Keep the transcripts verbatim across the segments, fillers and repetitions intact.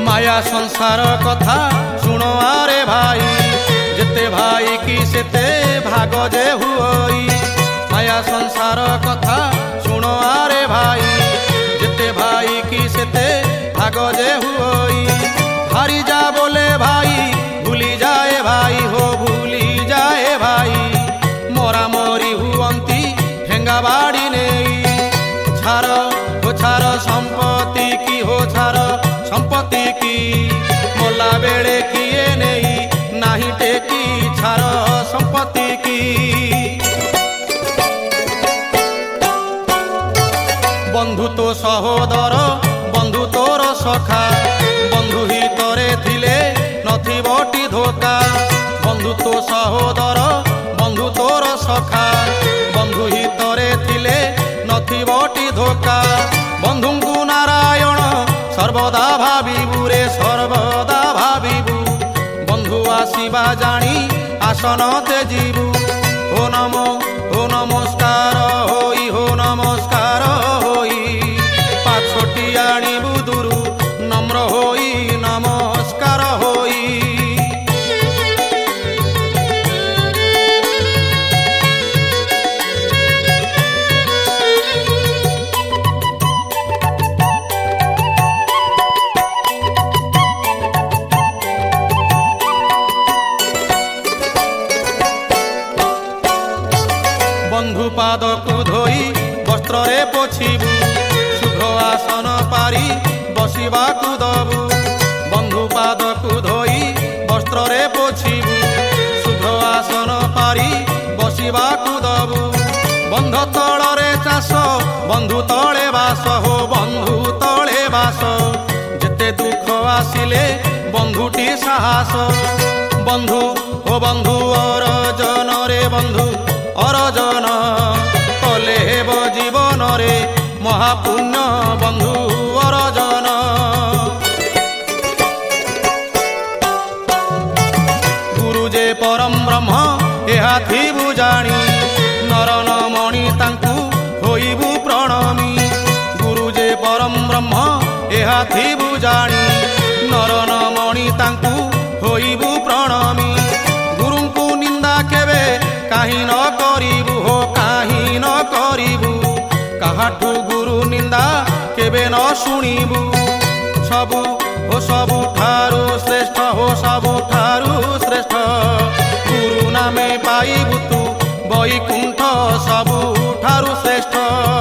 माया संसार कथा शुण आरे भाई जेते भाई की सेते भाग जे हुई। माया संसार कथा शुण आरे भाई जेते भाई की सेते भाग जे हुई। हारी जा बोले भाई भूली जाए भाई हो भूली जाए भाई मोरा मोरी हुअंती ठेंगा बाड़ी नहीं। छार हो छार संपत्ति की हो छार संपत्ति की मोला बेड़े किए नहीं नाही टेकी छार संपत्ति की। बंधु तो सहोदर बंधु तोर सखा बंधु ही तोरे थिले नथिबटी धोका। बंधु तो सहोदर बंधु तोर सखा बंधु ही तोरे थिले नथिबटी धोका। बंधुଙ୍କୁ नारायण सर्वदा भाविबु रे सर्वदा भाविबु बंधु आसीबा जानी आसन तेजिबु। हो नमो हो नमस्कार होई हो नमस्कार होई पाछोटी आनिबु दुरु नम्र होई नमस्कार होई। बंधु पाद को धोई वस्त्र रे पोछिबु शुभ्र आसन पारी बसिबा को दबु। बंधु पाद को धोई वस्त्र रे पोछिबु शुभ्र आसन पारी बसिबा को दबु। बंध तल रे चाष बंधु तले बास हो बंधु तले बास जेते दुख आसिले बंधुटी साहस। बंधु हो बंधु अरजन रे बंधु अरजन कले हेब जीवन रे महापुण्य बंधु अरजन। गुरु जे परम ब्रह्म एहा थिबु जानी नरन मणि तांकु होइबु प्रणमी। गुरु जे परम ब्रह्म एहा थिबु जानी नरन मणि तांकु होइबु प्रणमी। गुरुଙ୍କୁ निंदा केबे काहि न करिबु हो काहि न करिबु काहाठु गुरु निंदा केबे न शुणिबु। सबु हो सबु ठारु श्रेष्ठ हो सबु ठारु श्रेष्ठ गुरु नामे पाइबु तु बैकुंठ सबु ठारु श्रेष्ठ।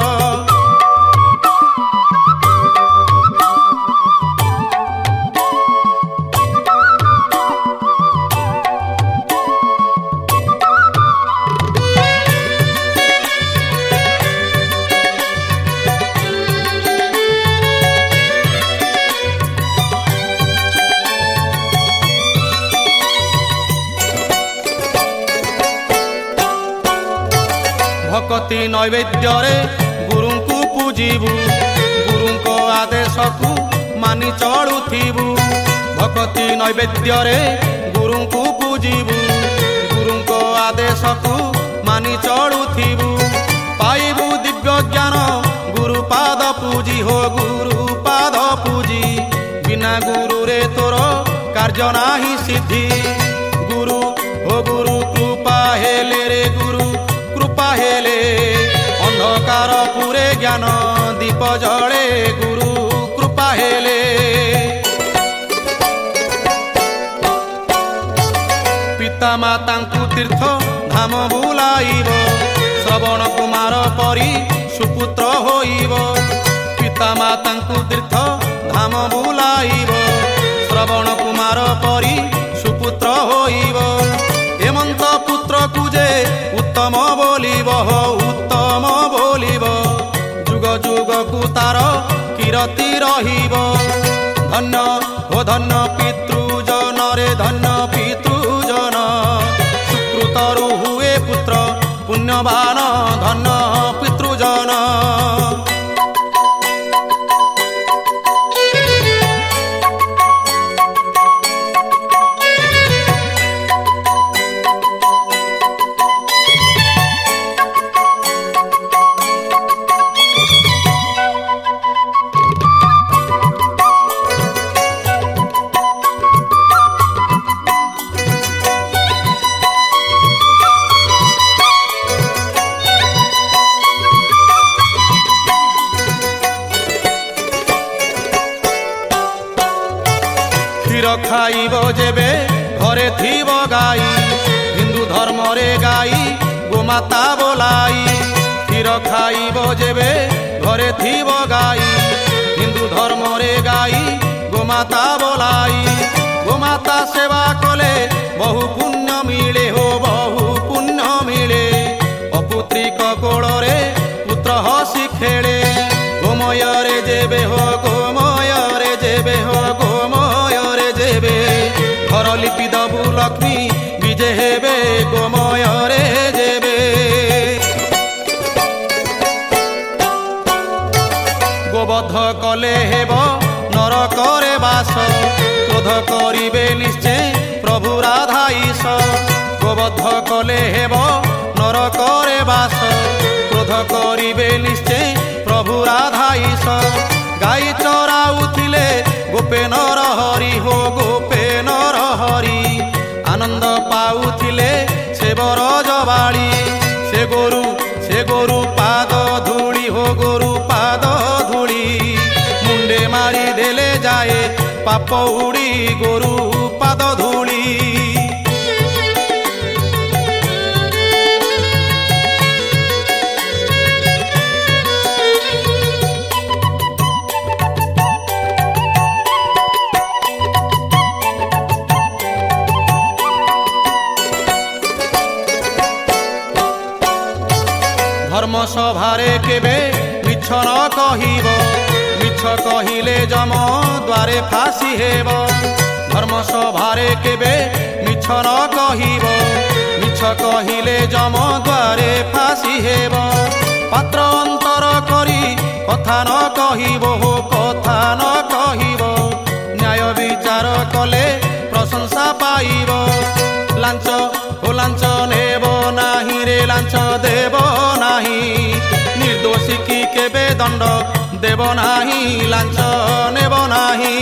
भक्ति नैवेद्य रे गुरुଙ୍କୁ पूजिबु गुरुଙ୍କ आदेशକୁ मानि चलुथिबु। भक्ति नैवेद्य रे गुरुଙ୍କୁ पूजिबु गुरुଙ୍କ आदेशକୁ मानि चलुथिबु। पाइबु दिव्य ज्ञान गुरु पाद पूजी हो गुरु पाद पूजी बिना गुरु रे तोर कार्य नाही सिद्धि। गुरु हो गुरु कृपा हेले रे गुरु कृपा हेले अंधकार पुरे ज्ञान दीप जले गुरु कृपा हेले। पिता मातांकु तीर्थ धाम बुलाइब श्रवण कुमार परी सुपुत्र होइब। पिता मातांकु तीर्थ धाम बुलाइब श्रवण कुमार परी सुपुत्र होइब। हेमंत पुत्र कुजे उत्तम बोलिब हो उत्तम बोलिब जुग जुग को तार कीरति रहिब। धन्य हो धन्य पितृजन रे धन्य पितृजन सुकृतरु हुए पुत्र पुण्यवान धन्य पितृजन। ক্ষীর খাইব যেবে ঘরে থিব গাই হিন্দু ধর্মরে গাই গোমাতা বলাই ক্ষীর খাইব যেবে ঘরে থিব গাই হিন্দু ধর্মরে গাই গোমাতা বলাই গোমাতা সেবা কলে বহু পুণ্য মিলে হো বহু পুণ্য মিলে অপুত্রিক কোড়রে পুত্র হসি খেলে গোময়রে যেবে হো গোময়রে যেবে হো গোময়রে যেবে ঘর লিপি দবু লক্ষ্মী বিজে হেবে গোময়রে যেবে গোবধ কলে হেব নরকরে বাস ক্রোধ করিবে নিশ্চয় প্রভু রাধা ঈশ গোবধ কলে হেব নরকরে বাস ক্রোধ করিবে নিশ্চয় প্রভু রাধা ঈশ গাই চরাউথিলে গোপে নর হরি হো গোপে নর হরি আনন্দ পাউথিলে সে বরজ বাড়ি সে গরু সে গরু পাদ ধূলি হো গরু পাদ ধূলি মুন্ডে মারি দেলে যায় পাপ উড়ি গরু পাদ ধূলি ধর্ম সভারে কেবে মিছ ন কহিব মিছ কহিলে যম দ্বারে ফাঁসি হেব ধর্ম সভারে কেবে মিছ ন কহিব মিছ কহিলে যম দ্বারে ফাঁসি হেব পাত্র অন্তর করি কথা ন কহিব হো কথা ন কহিব ন্যায় বিচার কলে প্রশংসা পাইব লাঞ্চ ও লাঞ্চ নেব নাহি রে লাঞ্চ দেব নাহি নির্দোষী কি কেবে দণ্ড দেব নাহি লাঞ্চ নেব নাহি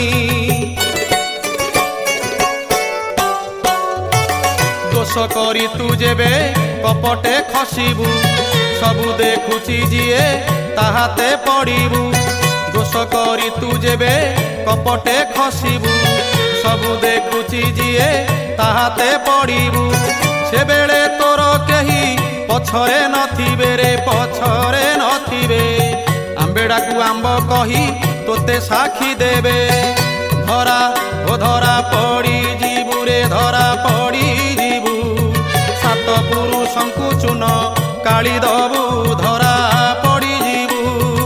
দোষ করি তু যেবে কপটে খসিবু সবু দেখুছি যিয়ে তাহাতে পড়িবু দোষ করি তু যেবে কপটে খসিবু সবু দেখুছি যিয়ে তাহাতে পড়িবু সেবেলে তোর কেহি পছরে নথিবে রে পছরে নথিবে আম্বেড়াকু আম্ব কহি তোতে সাক্ষী দেবে ধরা ও ধরা পড়ি ଯିବୁ রে ধরা পড়ি ଯିବୁ সাত পুরুষଙ୍କୁ চূন কাଳି দবু ধরা পড়ি ଯିବୁ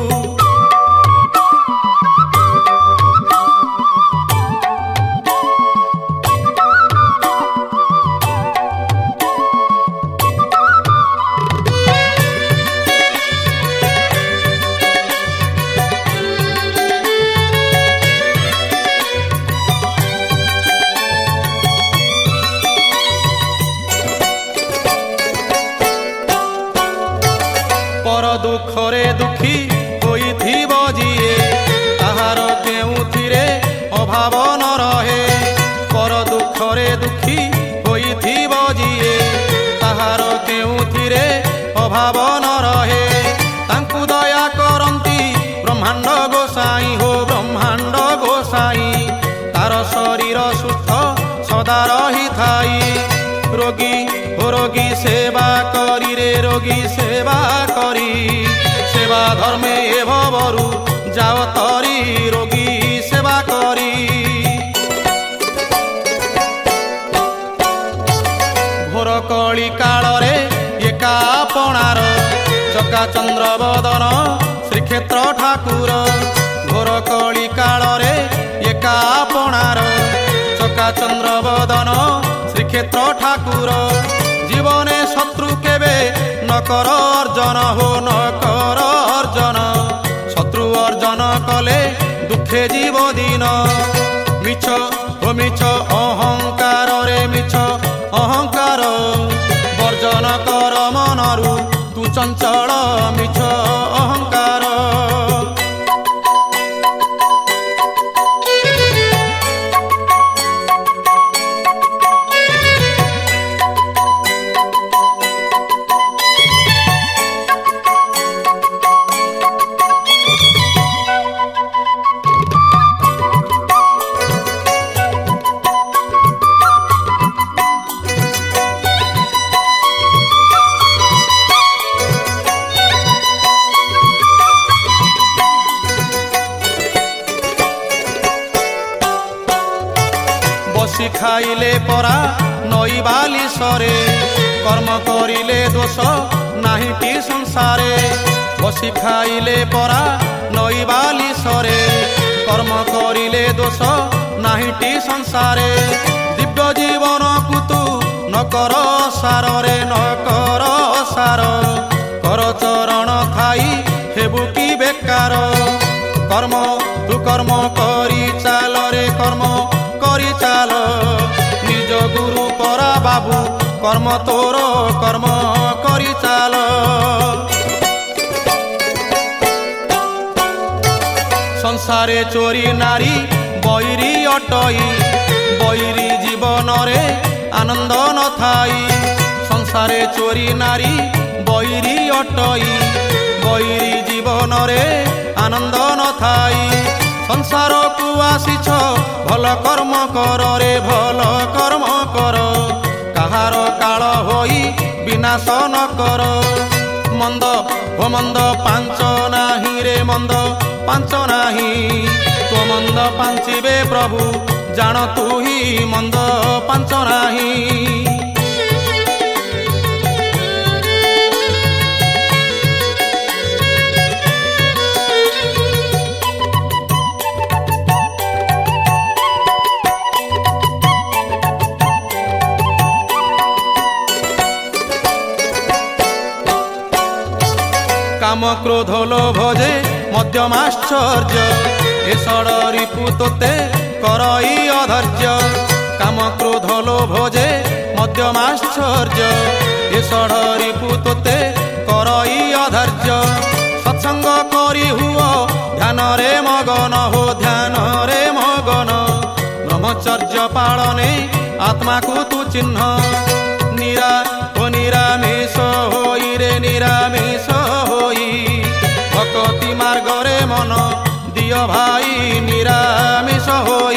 পর দুঃখরে দুঃখী হইথিব যিয়ে তাহার কেউথিরে অভাব ন রহে পর দুঃখরে দুঃখী হইথিব যিয়ে তাহার কেউথিরে অভাব ন রহে তাঙ্কু দয়া করন্তি ব্রহ্মাণ্ড গোসাই হো ব্রহ্মাণ্ড গোসাই তার শরীর সুস্থ সদা রহিথাই রোগী ও রোগী সেবা করি রে রোগী সেবা করি সেবা ধর্মে এ ভবরু যাও তরি রোগী সেবা করি ঘোর কଳି কাଳରେ একা আপଣାର চকাচন্দ্র বদন শ্রীক্ষেত্র ঠাকুর ঘোর কଳି কাଳରେ একা আপଣାର চকাচন্দ্র বদন শ্রীক্ষেত্র ঠাকুর জীবনে শত্রু কেবে নকর অর্জন হো নকর অর্জন শত্রু অর্জন কলে দুঃখে জীব দিন মিছ ও মিছ অহংকার রে মিছ অহংকার বর্জন কর মনরু তু চঞ্চল মিছ অহংকার ବସି ଖାଇଲେ ପରା ନଈ ବାଲି ସରେ କର୍ମ କରିଲେ ଦୋଷ ନାହିଁଟି ସଂସାରେ ବସି ଖାଇଲେ ପରା ନଈ ବାଲି ସରେ କର୍ମ କରିଲେ ଦୋଷ ନାହିଁଟି ସଂସାରେ ଦିବ୍ୟ ଜୀବନକୁ ତୁ ନକର ସାରରେ ନକର ସାର କର ଚରଣ ଥାଇ ହେବୁ କି ବେକାର କର୍ମ ତୁ କର୍ମ କରି ଚାଲ ରେ କର୍ମ କରି ଚାଲ ନିଜ ଗୁରୁ ପରା ବାବୁ କର୍ମ ତୋର କର୍ମ କରି ଚାଲ ସଂସାରେ ଚୋରି ନାରୀ ବୈରୀ ଅଟଇ ବୈରୀ ଜୀବନରେ ଆନନ୍ଦ ନଥାଇ ସଂସାରେ ଚୋରି ନାରୀ ବୈରୀ ଅଟଇ ବୈରୀ ଜୀବନରେ ଆନନ୍ଦ ନଥାଇ ସଂସାରକୁ ଆସିଛ ଭଲ କର୍ମ କର ରେ ଭଲ କର୍ମ କର କାହାର କାଳ ହୋଇ ବିନାଶ ନ କର ମନ୍ଦ ଓ ମନ୍ଦ ପାଞ୍ଚ ନାହିଁ ରେ ମନ୍ଦ ପାଞ୍ଚ ନାହିଁ ତୋ ମନ୍ଦ ପାଞ୍ଚିବେ ପ୍ରଭୁ ଜାଣ ତୁ ହି ମନ୍ଦ ପାଞ୍ଚ ନାହିଁ কাম ক্রোধ লোভ যে মধ্যমাশ্চর্য এ ষড় রিপু তোতে করই অধৈর্য কাম ক্রোধ লোভ যে মধ্যমাশ্চর্য এ ষড় রিপু তোতে করই অধৈর্য সৎসঙ্গ করি হুও ধ্যানরে মগন হো ধ্যানরে মগন ব্রহ্মচর্য পালনে আত্মাকু তু চিহ্ন নিরা ও নিরামিষ হই রে নিরামিষ হই ভকতি মার্গরে মন দিয় ভাই নিরামিষ হই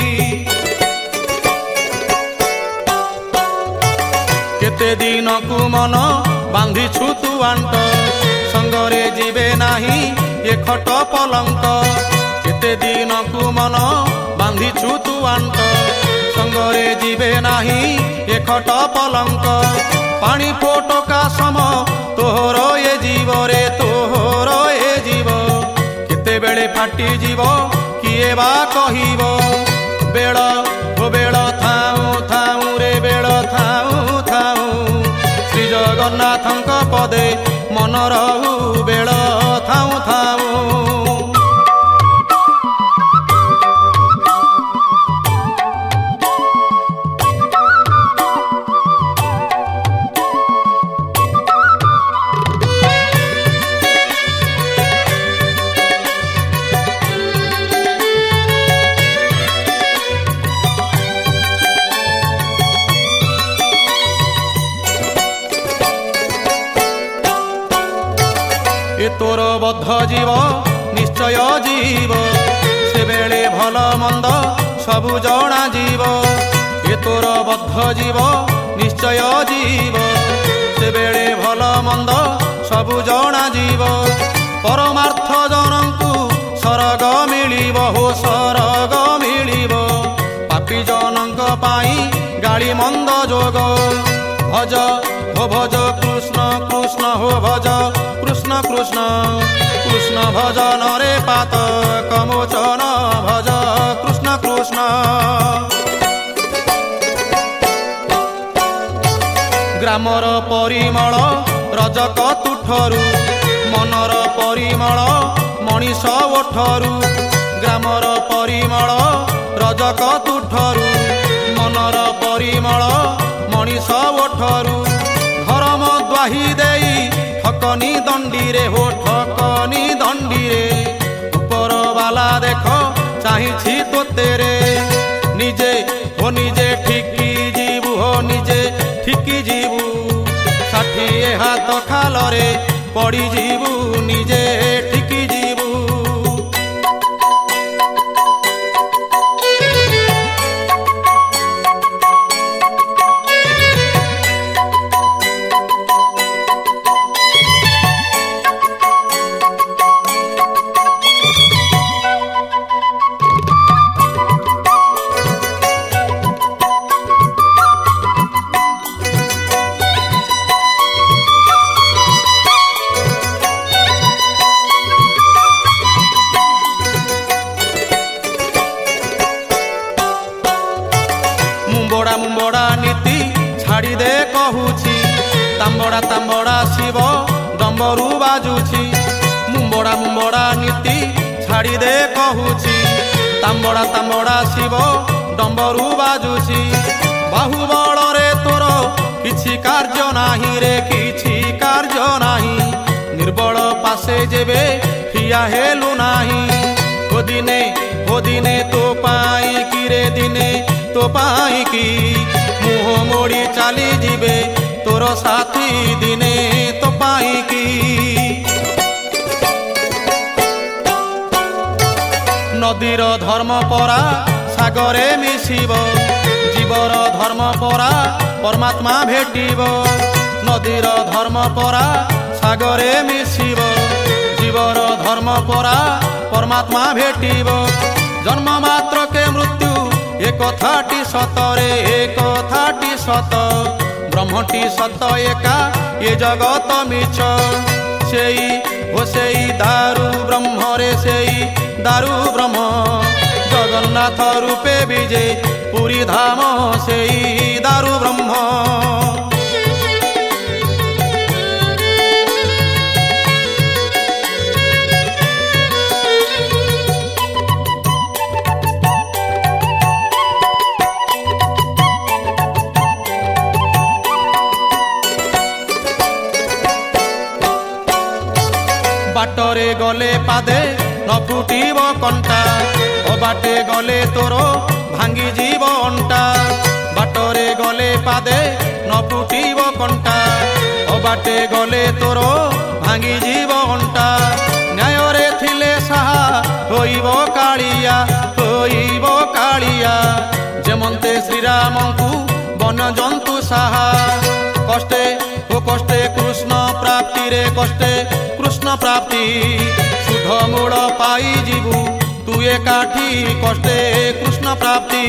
কেতে দিনকু মন বাঁধিছু তু আন্ত সঙ্গরে ଯିବେ ନାହିଁ ଏ ଖଟ ପଲଙ୍କ କେତେ ଦିନକୁ ମନ ବାନ୍ଧିଛୁ ତୁ ଆଣ୍ଟ ସଙ୍ଗରେ ଯିବେ ନାହିଁ ଏ ଖଟ ପଲଙ୍କ ପାଣି ଫୋଟକା ସମ ତୋହର ଏ ଜୀବରେ ତୋହର ଏ ଜୀବ କେତେବେଳେ ଫାଟିଯିବ କିଏ ବା କହିବ ବେଳ ଓ ବେଳ ଥାଉ ଥାଉ ରେ ବେଳ ଥାଉ ଥାଉ ଶ୍ରୀ ଜଗନ୍ନାଥଙ୍କ ପଦେ ମନ ରହୁ ବେଳ ଥାଉ ଥାଉ ଏ ତୋର ବଦ୍ଧ ଜୀବ ନିଶ୍ଚୟ ଜୀବ ସେବେଳେ ଭଲ ମନ୍ଦ ସବୁ ଜଣା ଯିବ ଏ ତୋର ବଦ୍ଧ ଜୀବ ନିଶ୍ଚୟ ଜୀବ ସେବେଳେ ଭଲ ମନ୍ଦ ସବୁ ଜଣା ଯିବ ପରମାର୍ଥ ଜନଙ୍କୁ ସରଗ ମିଳିବ ହୋ ସରଗ ମିଳିବ ପାପୀ ଜନଙ୍କ ପାଇଁ ଗାଳି ମନ୍ଦ ଯୋଗ ଭଜ ହୋ ଭଜ କୃଷ୍ଣ କୃଷ୍ଣ ହୋ ଭଜ কৃষ্ণ কৃষ্ণ কৃষ্ণ ভজন রে পাত কমোচন ভজ কৃষ্ণ কৃষ্ণ গ্রামর পরিমল রজক তুঠরু মনর পরিমল মଣିষ ওঠরু গ্রামর পরিমল রজক তুঠরু মনর পরিমল মଣିষ ওঠরু ধর্ম দ্বাহি দেই ঠকনি দণ্ডিরে হো ঠকনি দণ্ডিরে উপর বালা দেখ চাহিছি তোতে রে নিজে হো নিজে ঠিকি ଯିବୁ হো নিজে ঠিকি ଯିବୁ ষাঠিଏ হাত খালরে পড়ি ଯିବୁ নিজে ঠিকি ଯିବୁ ମୁମ୍ବଡ଼ା ମୁମ୍ବଡ଼ା ନୀତି ଛାଡ଼ି ଦେ କହୁଛି, ତାମ୍ବଡ଼ା ତାମ୍ବଡ଼ା ଶିବ ଡମ୍ବରୁ ବାଜୁଛି। ମୁମ୍ବଡ଼ା ମୁମ୍ବଡ଼ା ନୀତି ଛାଡ଼ି ଦେ କହୁଛି, ତାମ୍ବଡ଼ା ତାମ୍ବଡ଼ା ଶିବ ଡମ୍ବରୁ ବାଜୁଛି। ବାହୁବଳରେ ତୋର କିଛି କାର୍ଯ୍ୟ ନାହିଁ ରେ, କିଛି କାର୍ଯ୍ୟ ନାହିଁ। ନିର୍ବଳ ପାଶେ ଯେବେ ଠିଆ ହେଲୁ ନାହିଁ, ଓ ଦିନେ ଓ ଦିନେ ତୋ ପାଇଁ କି ରେ, ଦିନେ ତୋ ପାଇଁ କି ମୁହଁ ମୋଡ଼ି ଚାଲିଯିବେ ତୋର ସାଥୀ, ଦିନେ ତୋ ପାଇଁ କି। ନଦୀର ଧର୍ମ ପରା ସାଗରେ ମିଶିବ, ଜୀବର ଧର୍ମ ପରା ପରମାତ୍ମା ଭେଟିବ। ନଦୀର ଧର୍ମ ପରା ସାଗରେ ମିଶିବ, ଜୀବର ଧର୍ମ ପରା ପରମାତ୍ମା ଭେଟିବ। ଜନ୍ମ ମାତ୍ରକେ ମୃତ୍ୟୁ ଏ କଥାଟି ସତରେ, ଏ କଥାଟି ସତ। ବ୍ରହ୍ମଟି ସତ ଏକା, ଏ ଜଗତ ମିଛ। ସେଇ ଓ ସେଇ ଦାରୁ ବ୍ରହ୍ମରେ, ସେଇ ଦାରୁ ବ୍ରହ୍ମ ଜଗନ୍ନାଥ ରୂପେ ବିଜେ ପୁରୀ ଧାମ, ସେଇ ଦାରୁ ବ୍ରହ୍ମ। ବାଟରେ ଗଲେ ପାଦେ ନ ଫୁଟିବ କଣ୍ଟା, ଅବାଟେ ଗଲେ ତୋର ଭାଙ୍ଗିଯିବ ଅଣ୍ଟା। ବାଟରେ ଗଲେ ପାଦେ ନ ଫୁଟିବ କଣ୍ଟା, ଅବାଟେ ଗଲେ ତୋର ଭାଙ୍ଗିଯିବ ଅଣ୍ଟା। ନ୍ୟାୟରେ ଥିଲେ ସାହା ହୋଇବ କାଳିଆ, ହୋଇବ କାଳିଆ। ଯେମନ୍ତେ ଶ୍ରୀରାମଙ୍କୁ ବନଜନ୍ତୁ ସାହା, କଷ୍ଟେ ଓ କଷ୍ଟେ କୃଷ୍ଣ ପ୍ରାପ୍ତିରେ, କଷ୍ଟେ କୃଷ୍ଣ ପ୍ରାପ୍ତି। ସୁଧ ମୂଳ ପାଇଯିବୁ ତୁ ଏକାଠି, କଷ୍ଟେ କୃଷ୍ଣ ପ୍ରାପ୍ତି।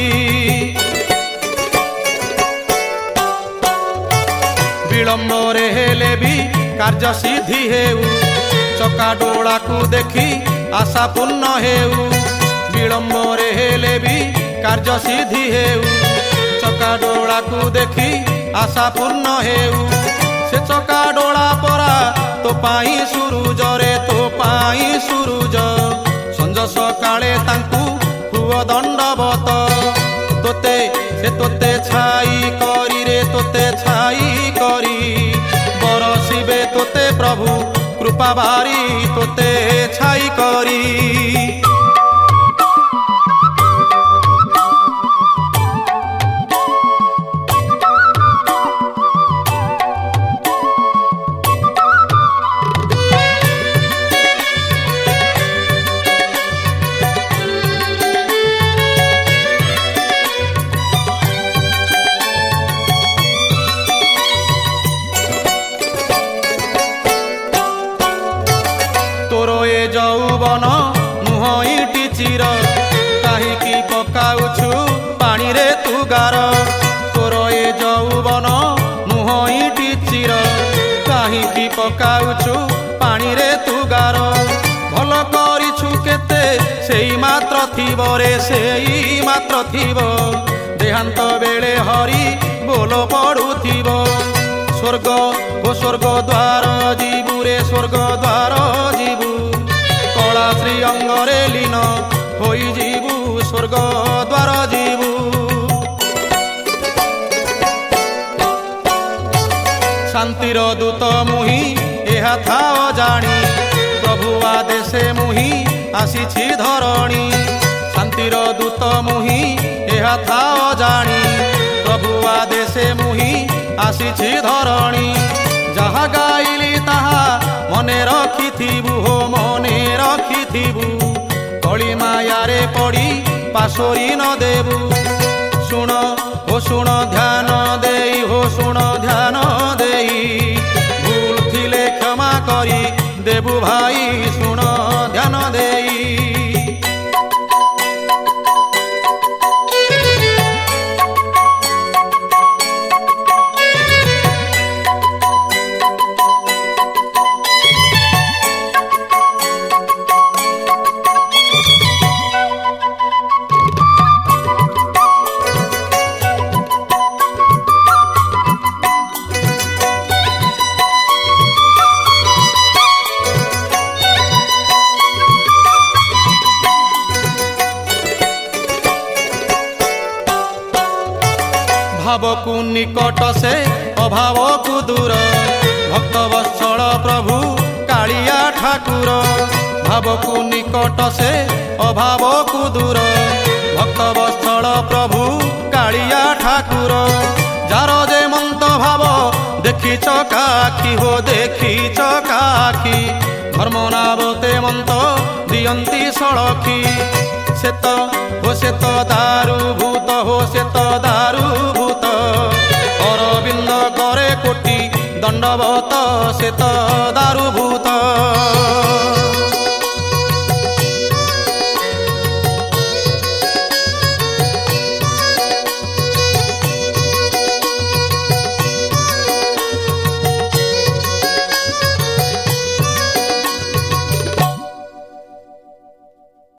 ବିଳମ୍ବରେ ହେଲେ ବି କାର୍ଯ୍ୟ ସିଦ୍ଧି ହେଉ, ଚକା ଡୋଳାକୁ ଦେଖି ଆଶା ପୂର୍ଣ୍ଣ ହେଉ। ବିଳମ୍ବରେ ହେଲେ ବି କାର୍ଯ୍ୟ ସିଦ୍ଧି ହେଉ, ଚକା ଡୋଳାକୁ ଦେଖି ଆଶା ପୂର୍ଣ୍ଣ ହେଉ। ସେ ଚକା ଡୋଳା ପରା ତୋ ପାଇଁ ସୁରୁଜରେ, ତୋ ପାଇଁ ସୁରୁଜ। ସଞ୍ଜ ସକାଳେ ତାଙ୍କୁ ହୁଅ ଦଣ୍ଡବତ, ତୋତେ ସେ ତୋତେ ଛାଇ କରିରେ, ତୋତେ ଛାଇ କରି ବରସିବେ ତୋତେ ପ୍ରଭୁ କୃପା ବାରି, ତୋତେ ଛାଇ କରି। ତୋର ଏ ଯୌବନ ନୁହଁ ଇଟି ଚିର, କାହିଁକି ପକାଉଛୁ ପାଣିରେ ତୁ ଗାର। ତୋର ଏ ଯୌବନ ନୁହଁ ଇଟି ଚିର, କାହିଁକି ପକାଉଛୁ ପାଣିରେ ତୁ ଗାର। ଭଲ କରିଛୁ କେତେ ସେଇ ମାତ୍ର ଥିବ ରେ, ସେଇ ମାତ୍ର ଥିବ। ଦେହାନ୍ତ ବେଳେ ହରି ବୋଲ ପଡୁଥିବ। ସ୍ୱର୍ଗ ଓ ସ୍ୱର୍ଗ ଦ୍ୱାର ଯିବୁ ରେ, ସ୍ୱର୍ଗ ଦ୍ୱାର ଯିବୁ। କଳା ଶ୍ରୀ ଅଙ୍ଗରେ ଲୀନ ହୋଇଯିବୁ, ସ୍ୱର୍ଗ ଦ୍ୱାର ଯିବୁ। ଶାନ୍ତିର ଦୂତ ମୁହିଁ ଏହା ଥାଅ ଜାଣି, ପ୍ରଭୁ ଆଦେଶେ ମୁହିଁ ଆସିଛି ଧରଣୀ। ଶାନ୍ତିର ଦୂତ ମୁହିଁ ଏହା ଥାଅ ଜାଣି, ପ୍ରଭୁ ଆଦେଶେ ମୁହିଁ ଆସିଛି ଧରଣୀ। ଯାହା ଗାଇଲି ତାହା ମନେ ରଖିଥିବୁ, ହୋ ମନେ ରଖିଥିବୁ। କଳି ମାୟାରେ ପଡ଼ି ପାଶୋରି ନ ଦେବୁ। ଶୁଣ ଓ ଶୁଣ ଧ୍ୟାନ ଦେଇ, ହୋ ଶୁଣ ଧ୍ୟାନ ଦେଇ। ଭୁଲ ଥିଲେ କ୍ଷମା କରି ଦେବୁ ଭାଇ, ଶୁଣ ଧ୍ୟାନ ଦେଇ। ଭାବକୁ ନିକଟ ସେ ଅଭାବକୁ ଦୂର ଭକ୍ତ ବତ୍ସଳ ପ୍ରଭୁ କାଳିଆ ଠାକୁର। ଭାବକୁ ନିକଟ ସେ ଅଭାବକୁ ଦୂର ଭକ୍ତ ବତ୍ସଳ ପ୍ରଭୁ କାଳିଆ ଠାକୁର। ଯାର ଯେ ମନ୍ତ ଭାବ ଦେଖିଛ କାଖି ହୋ ଦେଖିଛ କାଖି ଧର୍ମ ନାବତେ ମନ୍ତ ଦିଅନ୍ତି ସଳଖି। ସେତ ହୋ ସେତ ଦାରୁ ଭୂତ ହୋ ସେତ ଦାରୁ ଭୂତ ଅରବିନ୍ଦ କରେ କୋଟି ଦଣ୍ଡବତ ସେତ